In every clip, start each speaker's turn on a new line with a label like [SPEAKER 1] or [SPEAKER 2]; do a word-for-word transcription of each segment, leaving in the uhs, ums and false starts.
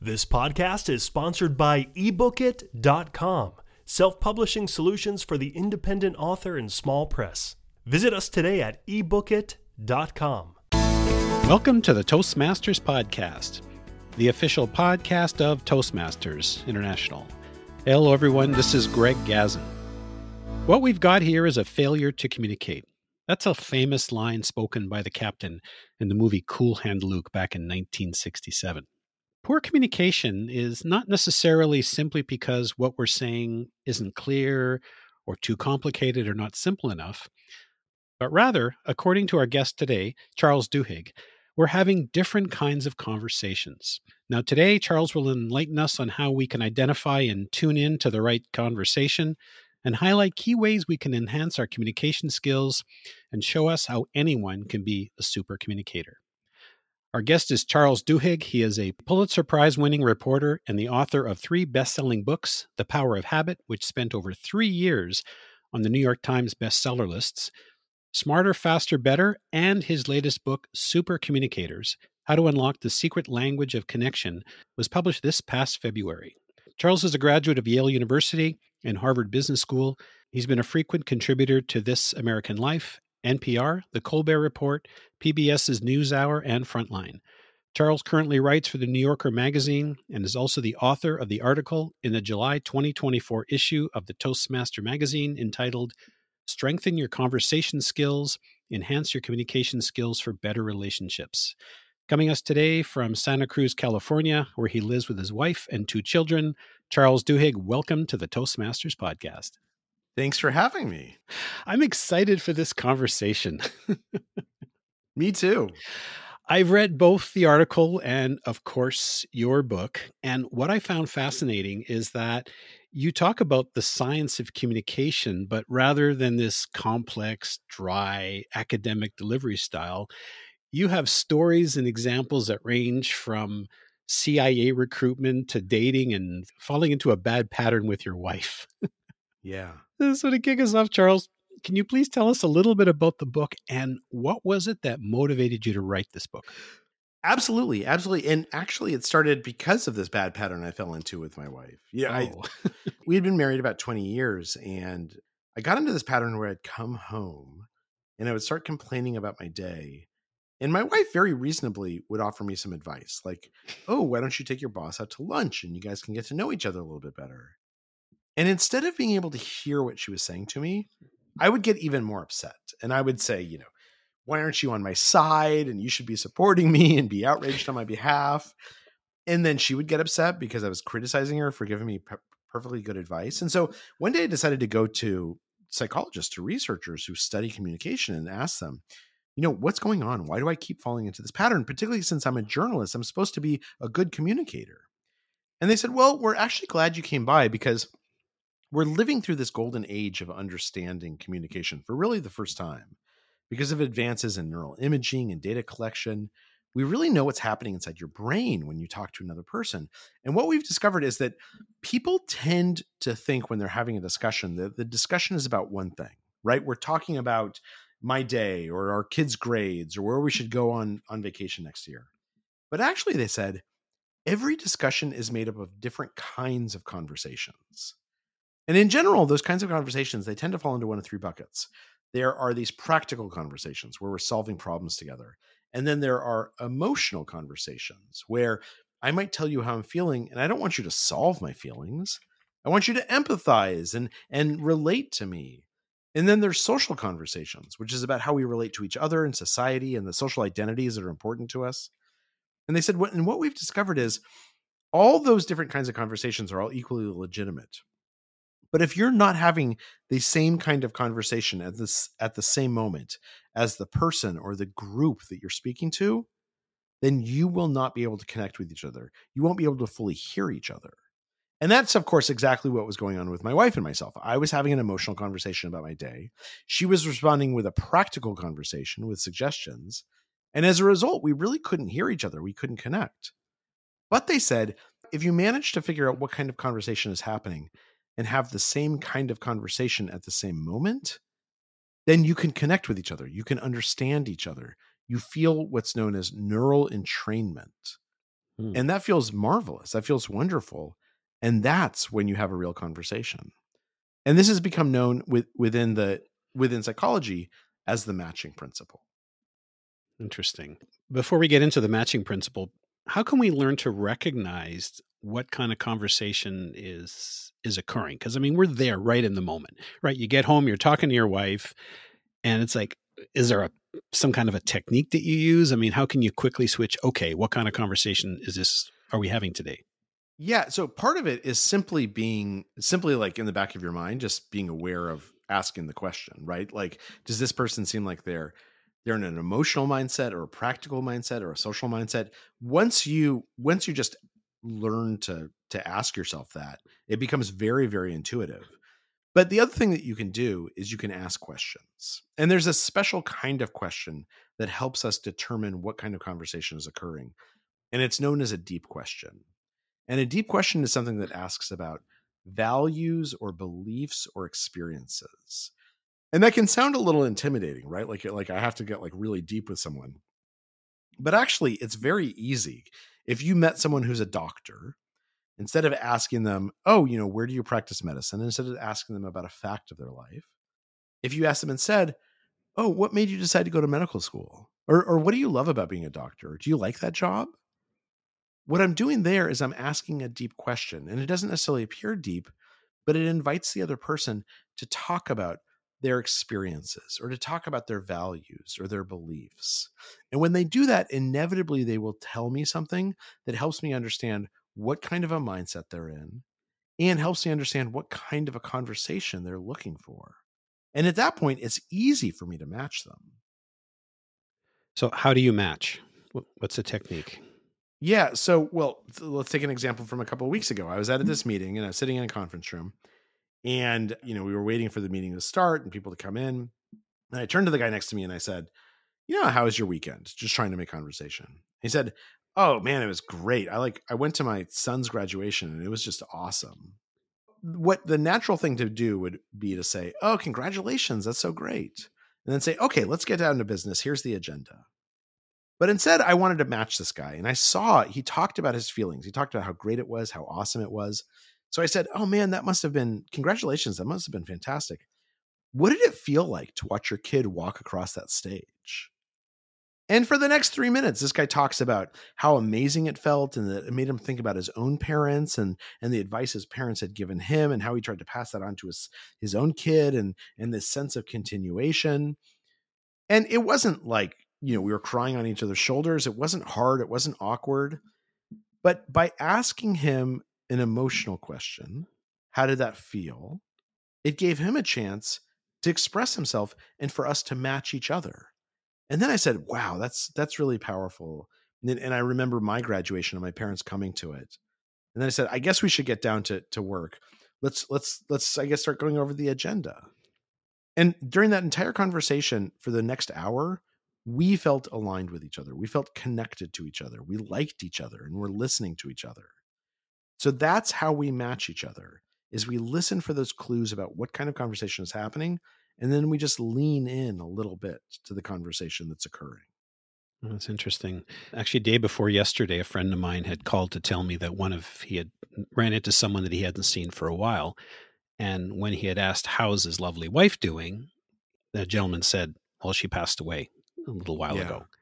[SPEAKER 1] This podcast is sponsored by ebook it dot com, self-publishing solutions for the independent author and small press. Visit us today at ebook it dot com.
[SPEAKER 2] Welcome to the Toastmasters Podcast, the official podcast of Toastmasters International. Hello, everyone. This is Greg Gazin. What we've got here is a failure to communicate. That's a famous line spoken by the captain in the movie Cool Hand Luke back in nineteen sixty-seven. Poor communication is not necessarily simply because what we're saying isn't clear or too complicated or not simple enough, but rather, according to our guest today, Charles Duhigg, we're having different kinds of conversations. Now today, Charles will enlighten us on how we can identify and tune in to the right conversation and highlight key ways we can enhance our communication skills and show us how anyone can be a super communicator. Our guest is Charles Duhigg. He is a Pulitzer Prize-winning reporter and the author of three best-selling books, The Power of Habit, which spent over three years on the New York Times bestseller lists, Smarter, Faster, Better, and his latest book, Super Communicators, How to Unlock the Secret Language of Connection, was published this past February. Charles is a graduate of Yale University and Harvard Business School. He's been a frequent contributor to This American Life, N P R, The Colbert Report, PBS's NewsHour, and Frontline. Charles currently writes for the New Yorker magazine and is also the author of the article in the July twenty twenty-four issue of the Toastmaster magazine entitled Strengthen Your Conversation Skills, Enhance Your Communication Skills for Better Relationships. Coming us today from Santa Cruz, California, where he lives with his wife and two children, Charles Duhigg, welcome to the Toastmasters Podcast.
[SPEAKER 3] Thanks for having me.
[SPEAKER 2] I'm excited for this conversation.
[SPEAKER 3] Me too.
[SPEAKER 2] I've read both the article and, of course, your book. And what I found fascinating is that you talk about the science of communication, but rather than this complex, dry, academic delivery style, you have stories and examples that range from C I A recruitment to dating and falling into a bad pattern with your wife.
[SPEAKER 3] Yeah.
[SPEAKER 2] So to kick us off, Charles, can you please tell us a little bit about the book and what was it that motivated you to write this book?
[SPEAKER 3] Absolutely. Absolutely. And actually, it started because of this bad pattern I fell into with my wife. Yeah.
[SPEAKER 2] Oh.
[SPEAKER 3] I, we had been married about twenty years, and I got into this pattern where I'd come home and I would start complaining about my day. And my wife very reasonably would offer me some advice like, oh, why don't you take your boss out to lunch and you guys can get to know each other a little bit better? And instead of being able to hear what she was saying to me, I would get even more upset. And I would say, you know, why aren't you on my side? And you should be supporting me and be outraged on my behalf. And then she would get upset because I was criticizing her for giving me pe- perfectly good advice. And so one day I decided to go to psychologists, to researchers who study communication and ask them, you know, what's going on? Why do I keep falling into this pattern? Particularly since I'm a journalist, I'm supposed to be a good communicator. And they said, well, we're actually glad you came by because we're living through this golden age of understanding communication for really the first time. Because of advances in neural imaging and data collection, we really know what's happening inside your brain when you talk to another person. And what we've discovered is that people tend to think when they're having a discussion that the discussion is about one thing, right? We're talking about my day or our kids' grades or where we should go on, on vacation next year. But actually, they said, every discussion is made up of different kinds of conversations. And in general, those kinds of conversations, they tend to fall into one of three buckets. There are these practical conversations where we're solving problems together. And then there are emotional conversations where I might tell you how I'm feeling, and I don't want you to solve my feelings. I want you to empathize and, and relate to me. And then there's social conversations, which is about how we relate to each other in society and the social identities that are important to us. And they said, what, and what we've discovered is all those different kinds of conversations are all equally legitimate. But if you're not having the same kind of conversation at this at the same moment as the person or the group that you're speaking to, then you will not be able to connect with each other. You won't be able to fully hear each other. And that's, of course, exactly what was going on with my wife and myself. I was having an emotional conversation about my day. She was responding with a practical conversation with suggestions. And as a result, we really couldn't hear each other. We couldn't connect. But they said, if you manage to figure out what kind of conversation is happening, and have the same kind of conversation at the same moment, then you can connect with each other. You can understand each other. You feel what's known as neural entrainment.
[SPEAKER 2] Hmm.
[SPEAKER 3] And that feels marvelous. That feels wonderful. And that's when you have a real conversation. And this has become known with, within the within psychology as the matching principle.
[SPEAKER 2] Interesting. Before we get into the matching principle, how can we learn to recognize what kind of conversation is is occurring? Because I mean, we're there right in the moment, right? You get home, you're talking to your wife, and it's like, is there a some kind of a technique that you use? I mean, how can you quickly switch? Okay, what kind of conversation is this? Are we having today?
[SPEAKER 3] Yeah. So part of it is simply being simply like in the back of your mind, just being aware of asking the question, right? Like, does this person seem like they're they're in an emotional mindset or a practical mindset or a social mindset? Once you once you just learn to to ask yourself that, it becomes very, very intuitive. But the other thing that you can do is you can ask questions. And there's a special kind of question that helps us determine what kind of conversation is occurring. And it's known as a deep question. And a deep question is something that asks about values or beliefs or experiences. And that can sound a little intimidating, right? Like, like I have to get like really deep with someone. But actually, it's very easy. If you met someone who's a doctor, instead of asking them, oh, you know, where do you practice medicine? Instead of asking them about a fact of their life, if you ask them and said, oh, what made you decide to go to medical school? Or, or what do you love about being a doctor? Do you like that job? What I'm doing there is I'm asking a deep question, and it doesn't necessarily appear deep, but it invites the other person to talk about their experiences or to talk about their values or their beliefs. And when they do that, inevitably they will tell me something that helps me understand what kind of a mindset they're in and helps me understand what kind of a conversation they're looking for. And at that point, it's easy for me to match them.
[SPEAKER 2] So, how do you match? What's the technique?
[SPEAKER 3] Yeah. So, well, let's take an example from a couple of weeks ago. I was at this meeting and I was sitting in a conference room, and, you know, we were waiting for the meeting to start and people to come in. And I turned to the guy next to me and I said, you know, how was your weekend? Just trying to make conversation. He said, oh man, it was great. I like, I went to my son's graduation and it was just awesome. What the natural thing to do would be to say, oh, congratulations. That's so great. And then say, okay, let's get down to business. Here's the agenda. But instead, I wanted to match this guy. And I saw he talked about his feelings. He talked about how great it was, how awesome it was. So I said, oh man, that must have been, congratulations. That must have been fantastic. What did it feel like to watch your kid walk across that stage? And for the next three minutes, this guy talks about how amazing it felt and that it made him think about his own parents and, and the advice his parents had given him and how he tried to pass that on to his, his own kid and, and this sense of continuation. And it wasn't like, you know, we were crying on each other's shoulders. It wasn't hard. It wasn't awkward. But by asking him an emotional question, how did that feel? It gave him a chance to express himself and for us to match each other. And then I said, wow, that's, that's really powerful. And, and I remember my graduation and my parents coming to it. And then I said, I guess we should get down to, to work. Let's, let's, let's, I guess, start going over the agenda. And during that entire conversation for the next hour, we felt aligned with each other. We felt connected to each other. We liked each other and we're listening to each other. So that's how we match each other, is we listen for those clues about what kind of conversation is happening. And then we just lean in a little bit to the conversation that's occurring.
[SPEAKER 2] That's interesting. Actually, day before yesterday, a friend of mine had called to tell me that one of, he had ran into someone that he hadn't seen for a while. And when he had asked, how's his lovely wife doing? The gentleman said, well, she passed away a little while
[SPEAKER 3] Yeah.
[SPEAKER 2] ago.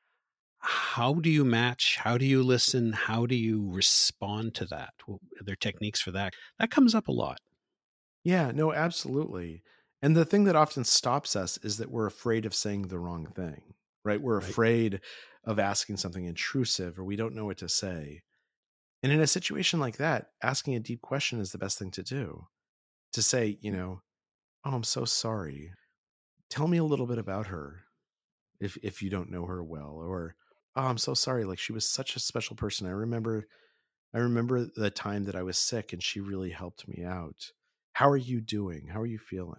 [SPEAKER 2] How do you match? How do you listen? How do you respond to that? Well, are there techniques for that? That comes up a lot.
[SPEAKER 3] Yeah, no, absolutely. And the thing that often stops us is that we're afraid of saying the wrong thing, right? We're
[SPEAKER 2] Right.
[SPEAKER 3] afraid of asking something intrusive or we don't know what to say. And in a situation like that, asking a deep question is the best thing to do. To say, you know, oh, I'm so sorry. Tell me a little bit about her if if you don't know her well. Or, oh, I'm so sorry. Like, she was such a special person. I remember I remember the time that I was sick and she really helped me out. How are you doing? How are you feeling?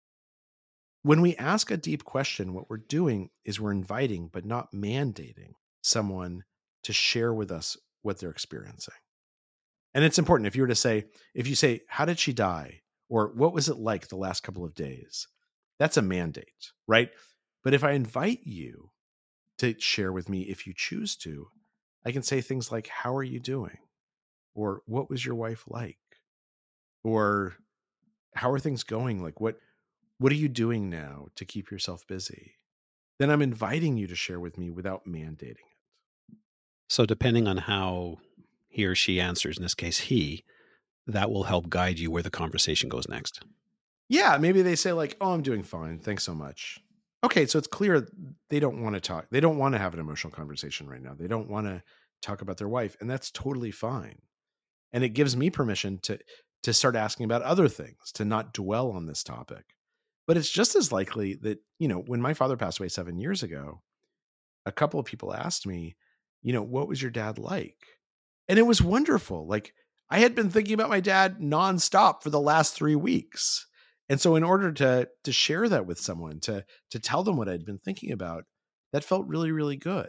[SPEAKER 3] When we ask a deep question, what we're doing is we're inviting, but not mandating, someone to share with us what they're experiencing. And it's important. If you were to say, if you say, how did she die? Or what was it like the last couple of days? That's a mandate, right? But if I invite you to share with me, if you choose to, I can say things like, how are you doing? Or what was your wife like? Or how are things going? Like, what, what are you doing now to keep yourself busy? Then I'm inviting you to share with me without mandating it.
[SPEAKER 2] So depending on how he or she answers, in this case, he, that will help guide you where the conversation goes next.
[SPEAKER 3] Yeah, maybe they say like, oh, I'm doing fine. Thanks so much. Okay, so it's clear they don't want to talk. They don't want to have an emotional conversation right now. They don't want to talk about their wife, and that's totally fine. And it gives me permission to to start asking about other things, to not dwell on this topic. But it's just as likely that, you know, when my father passed away seven years ago, a couple of people asked me, you know, what was your dad like? And it was wonderful. Like, I had been thinking about my dad nonstop for the last three weeks. And so in order to to share that with someone, to to tell them what I'd been thinking about, that felt really, really good.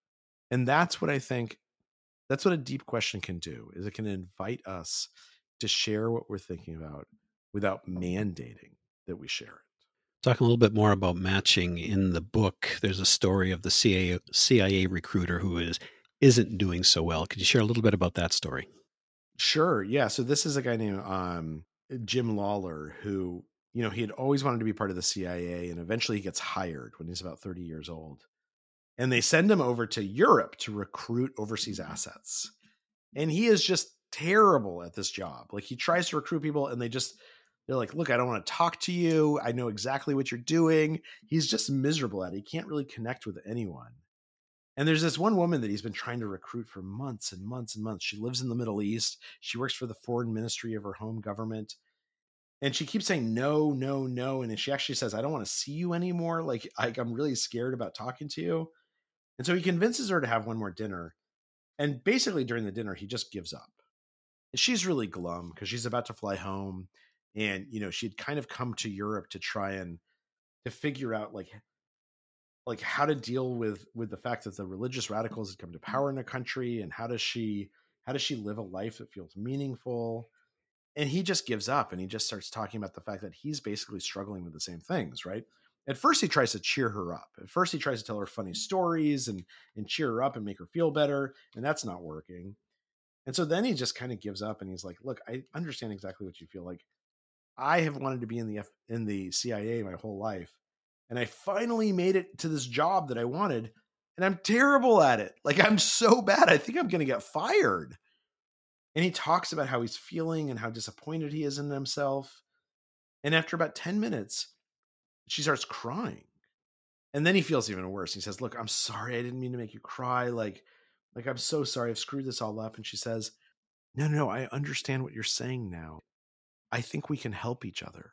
[SPEAKER 3] And that's what I think, that's what a deep question can do, is it can invite us to share what we're thinking about without mandating that we share it.
[SPEAKER 2] Talking a little bit more about matching in the book, there's a story of the C I A recruiter who is isn't doing so well. Could you share a little bit about that story?
[SPEAKER 3] Sure. Yeah. So this is a guy named um, Jim Lawler, who, you know, he had always wanted to be part of the C I A, and eventually he gets hired when he's about thirty years old. And they send him over to Europe to recruit overseas assets. And he is just terrible at this job. Like, he tries to recruit people and they just, they're like, look, I don't want to talk to you. I know exactly what you're doing. He's just miserable at it. He can't really connect with anyone. And there's this one woman that he's been trying to recruit for months and months and months. She lives in the Middle East. She works for the foreign ministry of her home government. And she keeps saying, no, no, no. And she actually says, I don't want to see you anymore. Like, like I'm really scared about talking to you. And so he convinces her to have one more dinner. And basically during the dinner, he just gives up. And she's really glum because she's about to fly home. And, you know, she'd kind of come to Europe to try and to figure out like, like how to deal with, with the fact that the religious radicals had come to power in the country. And how does she, how does she live a life that feels meaningful? And he just gives up, and he just starts talking about the fact that he's basically struggling with the same things, right? At first, he tries to cheer her up. At first, he tries to tell her funny stories and, and cheer her up and make her feel better. And that's not working. And so then he just kind of gives up, and he's like, look, I understand exactly what you feel like. I have wanted to be in the F- in the C I A my whole life. And I finally made it to this job that I wanted. And I'm terrible at it. Like, I'm so bad. I think I'm going to get fired. And he talks about how he's feeling and how disappointed he is in himself. And after about ten minutes, she starts crying. And then he feels even worse. He says, look, I'm sorry. I didn't mean to make you cry. Like, like, I'm so sorry. I've screwed this all up. And she says, no, no, no, I understand what you're saying now. I think we can help each other.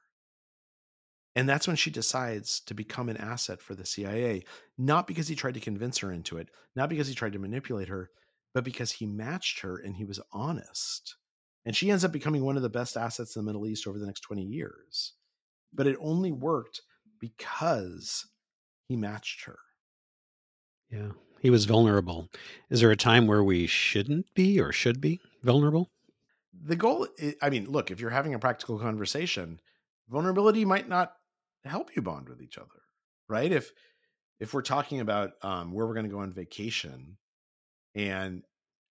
[SPEAKER 3] And that's when she decides to become an asset for the C I A, not because he tried to convince her into it, not because he tried to manipulate her, but because he matched her and he was honest. And she ends up becoming one of the best assets in the Middle East over the next twenty years. But it only worked because he matched her.
[SPEAKER 2] Yeah, he was vulnerable. Is there a time where we shouldn't be or should be vulnerable?
[SPEAKER 3] The goal, I mean, look, if you're having a practical conversation, vulnerability might not help you bond with each other, right? If if we're talking about um, where we're going to go on vacation, and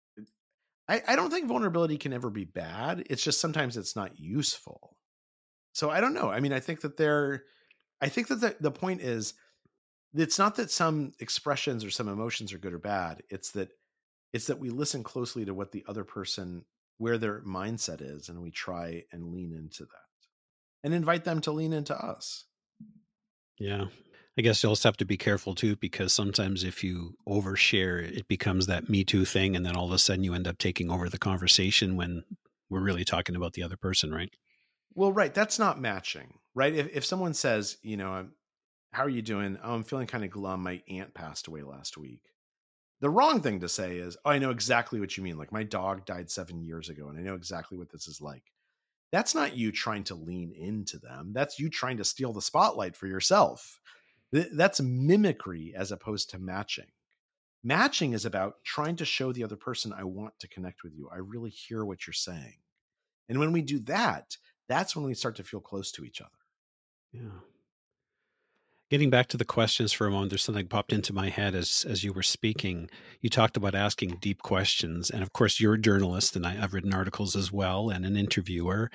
[SPEAKER 3] I, I don't think vulnerability can ever be bad. It's just sometimes it's not useful. So I don't know. I mean, I think that there, I think that the, the point is, it's not that some expressions or some emotions are good or bad. It's that, it's that we listen closely to what the other person, where their mindset is, and we try and lean into that and invite them to lean into us.
[SPEAKER 2] Yeah. I guess you'll also have to be careful too, because sometimes if you overshare, it becomes that Me Too thing. And then all of a sudden you end up taking over the conversation when we're really talking about the other person, right?
[SPEAKER 3] Well, right. That's not matching, right? If, if someone says, you know, I'm, how are you doing? Oh, I'm feeling kind of glum. My aunt passed away last week. The wrong thing to say is, oh, I know exactly what you mean. Like, my dog died seven years ago and I know exactly what this is like. That's not you trying to lean into them. That's you trying to steal the spotlight for yourself. That's mimicry as opposed to matching. Matching is about trying to show the other person, I want to connect with you. I really hear what you're saying. And when we do that, that's when we start to feel close to each other.
[SPEAKER 2] Yeah. Getting back to the questions for a moment, there's something popped into my head as as you were speaking. You talked about asking deep questions. And of course, you're a journalist, and I, I've written articles as well, and an interviewer.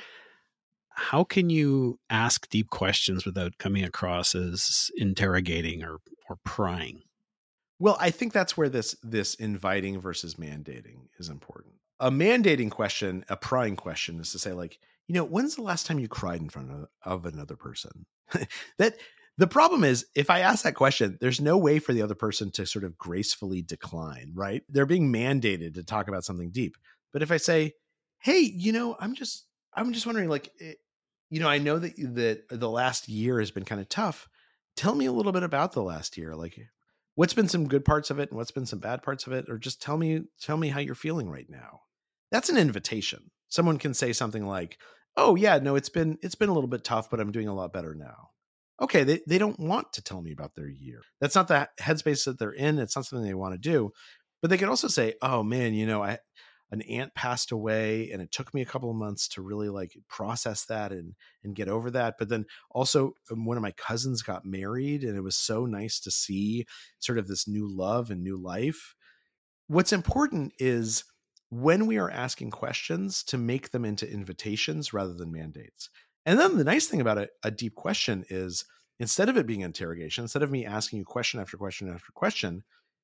[SPEAKER 2] How can you ask deep questions without coming across as interrogating or, or prying?
[SPEAKER 3] Well, I think that's where this this inviting versus mandating is important. A mandating question, a prying question, is to say, like, you know, when's the last time you cried in front of, of another person? that the problem is, if I ask that question, there's no way for the other person to sort of gracefully decline, right? They're being mandated to talk about something deep. But if I say, hey, you know, I'm just I'm just wondering, like, it, you know, I know that that the last year has been kind of tough. Tell me a little bit about the last year, like. What's been some good parts of it and what's been some bad parts of it? Or just tell me, tell me how you're feeling right now. That's an invitation. Someone can say something like, oh yeah, no, it's been, it's been a little bit tough, but I'm doing a lot better now. Okay. They, they don't want to tell me about their year. That's not the headspace that they're in. It's not something they want to do, but they could also say, oh man, you know, I, an aunt passed away and it took me a couple of months to really like process that and, and get over that. But then also um, one of my cousins got married and it was so nice to see sort of this new love and new life. What's important is when we are asking questions to make them into invitations rather than mandates. And then the nice thing about a, a deep question is instead of it being interrogation, instead of me asking you question after question after question,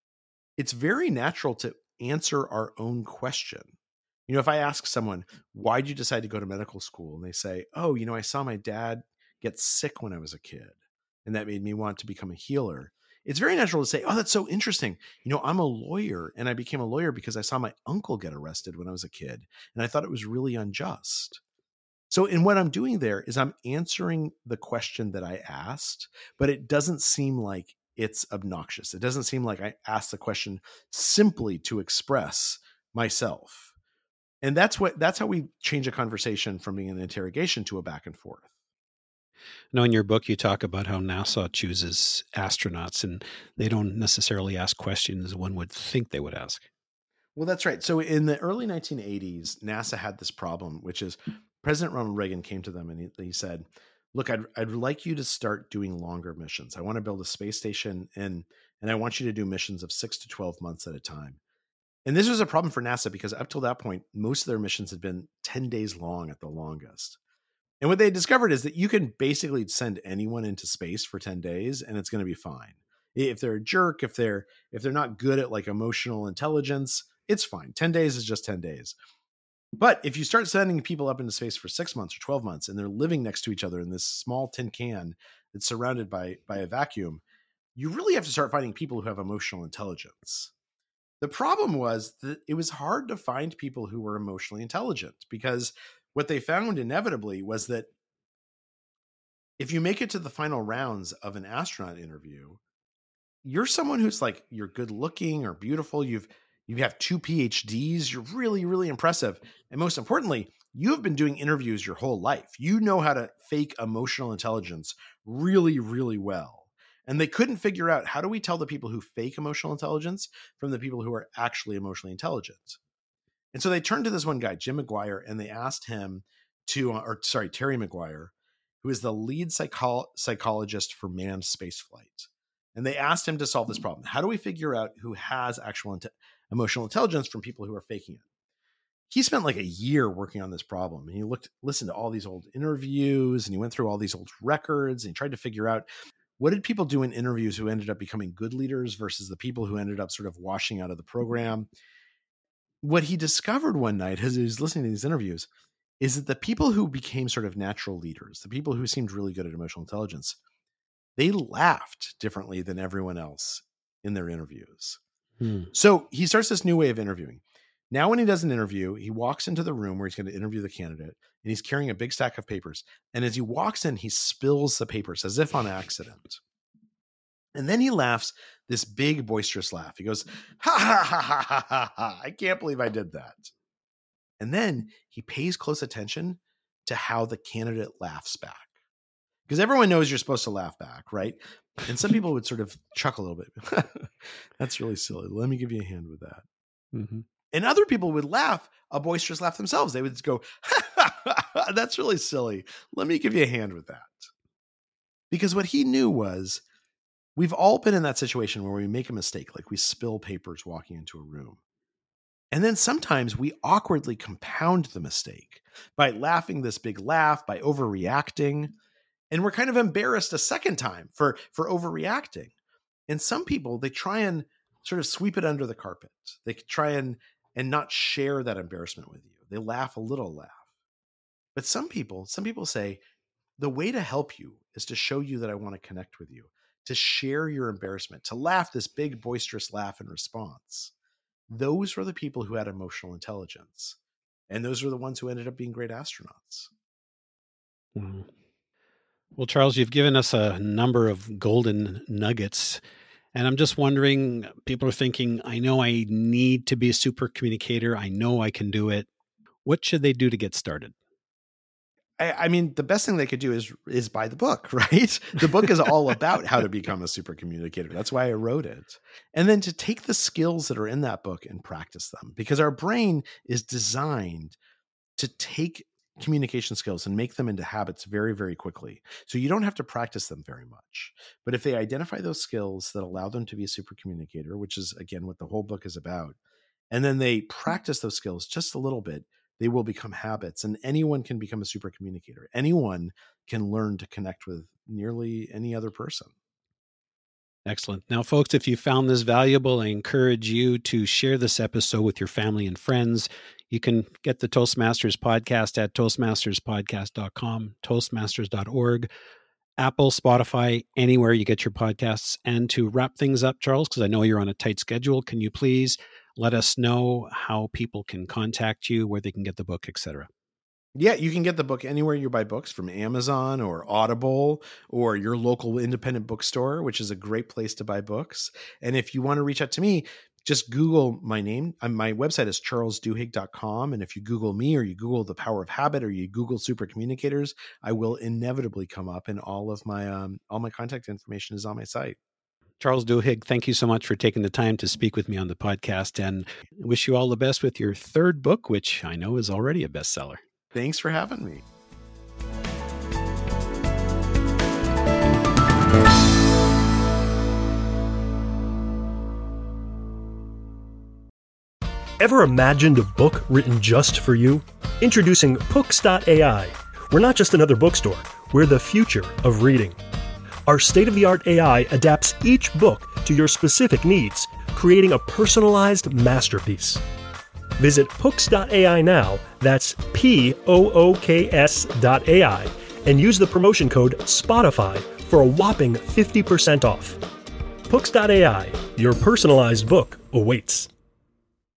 [SPEAKER 3] it's very natural to answer our own question. You know, if I ask someone, why'd you decide to go to medical school? And they say, oh, you know, I saw my dad get sick when I was a kid, and that made me want to become a healer. It's very natural to say, oh, that's so interesting. You know, I'm a lawyer, and I became a lawyer because I saw my uncle get arrested when I was a kid, and I thought it was really unjust. So, in what I'm doing there is I'm answering the question that I asked, but it doesn't seem like it's obnoxious. It doesn't seem like I asked the question simply to express myself. And that's what, that's how we change a conversation from being an interrogation to a back and forth.
[SPEAKER 2] Now, in your book, you talk about how NASA chooses astronauts and they don't necessarily ask questions one would think they would ask.
[SPEAKER 3] Well, that's right. So in the early nineteen eighties, NASA had this problem, which is President Ronald Reagan came to them and he, he said, look, I'd, I'd like you to start doing longer missions. I want to build a space station and, and I want you to do missions of six to twelve months at a time. And this was a problem for NASA because up till that point, most of their missions had been ten days long at the longest. And what they discovered is that you can basically send anyone into space for ten days and it's going to be fine. If they're a jerk, if they're, if they're not good at like emotional intelligence, it's fine. ten days is just ten days. But if you start sending people up into space for six months or twelve months and they're living next to each other in this small tin can that's surrounded by, by a vacuum, you really have to start finding people who have emotional intelligence. The problem was that it was hard to find people who were emotionally intelligent because what they found inevitably was that if you make it to the final rounds of an astronaut interview, you're someone who's like, you're good looking or beautiful. You've You have two P H Ds. You're really, really impressive. And most importantly, you have been doing interviews your whole life. You know how to fake emotional intelligence really, really well. And they couldn't figure out, how do we tell the people who fake emotional intelligence from the people who are actually emotionally intelligent? And so they turned to this one guy, Jim McGuire, and they asked him to, or sorry, Terry McGuire, who is the lead psycho- psychologist for manned spaceflight. And they asked him to solve this problem. How do we figure out who has actual inte- emotional intelligence from people who are faking it? He spent like a year working on this problem. And he looked, listened to all these old interviews and he went through all these old records and he tried to figure out, what did people do in interviews who ended up becoming good leaders versus the people who ended up sort of washing out of the program? What he discovered one night as he was listening to these interviews is that the people who became sort of natural leaders, the people who seemed really good at emotional intelligence, they laughed differently than everyone else in their interviews. Hmm. So he starts this new way of interviewing. Now, when he does an interview, he walks into the room where he's going to interview the candidate and he's carrying a big stack of papers. And as he walks in, he spills the papers as if on accident. And then he laughs this big boisterous laugh. He goes, ha, ha, ha, ha, ha, ha, ha. I can't believe I did that. And then he pays close attention to how the candidate laughs back. Because everyone knows you're supposed to laugh back, right? And some people would sort of chuckle a little bit. That's really silly. Let me give you a hand with that. Mm-hmm. And other people would laugh, a boisterous laugh themselves. They would go, that's really silly. Let me give you a hand with that. Because what he knew was We've all been in that situation where we make a mistake, like we spill papers walking into a room. And then sometimes we awkwardly compound the mistake by laughing this big laugh, by overreacting. And we're kind of embarrassed a second time for, for overreacting. And some people, they try and sort of sweep it under the carpet. They try and, and not share that embarrassment with you. They laugh a little laugh. But some people, some people say, the way to help you is to show you that I want to connect with you, to share your embarrassment, to laugh this big boisterous laugh in response. Those were the people who had emotional intelligence. And those were the ones who ended up being great astronauts.
[SPEAKER 2] Mm-hmm. Well, Charles, you've given us a number of golden nuggets. And I'm just wondering, people are thinking, I know I need to be a super communicator. I know I can do it. What should they do to get started?
[SPEAKER 3] I mean, the best thing they could do is is buy the book, right? The book is all about how to become a super communicator. That's why I wrote it. And then to take the skills that are in that book and practice them, because our brain is designed to take communication skills and make them into habits very, very quickly. So you don't have to practice them very much. But if they identify those skills that allow them to be a super communicator, which is, again, what the whole book is about, and then they practice those skills just a little bit, they will become habits, and anyone can become a super communicator. Anyone can learn to connect with nearly any other person.
[SPEAKER 2] Excellent. Now, folks, if you found this valuable, I encourage you to share this episode with your family and friends. You can get the Toastmasters podcast at toastmasters podcast dot com, toastmasters dot org, Apple, Spotify, anywhere you get your podcasts. And to wrap things up, Charles, because I know you're on a tight schedule, can you please let us know how people can contact you, where they can get the book, et cetera?
[SPEAKER 3] Yeah, you can get the book anywhere you buy books, from Amazon or Audible or your local independent bookstore, which is a great place to buy books. And if you want to reach out to me, just Google my name. My website is charles duhigg dot com. And if you Google me, or you Google The Power of Habit, or you Google Super Communicators, I will inevitably come up, and all of my um, all my contact information is on my site.
[SPEAKER 2] Charles Duhigg, thank you so much for taking the time to speak with me on the podcast, and wish you all the best with your third book, which I know is already a bestseller.
[SPEAKER 3] Thanks for having me.
[SPEAKER 1] Ever imagined a book written just for you? Introducing Pooks dot A I. We're not just another bookstore. We're the future of reading. Our state-of-the-art A I adapts each book to your specific needs, creating a personalized masterpiece. Visit Pooks dot A I now, that's P O O K S dot A I, and use the promotion code SPOTIFY for a whopping fifty percent off. Pooks dot A I, your personalized book awaits.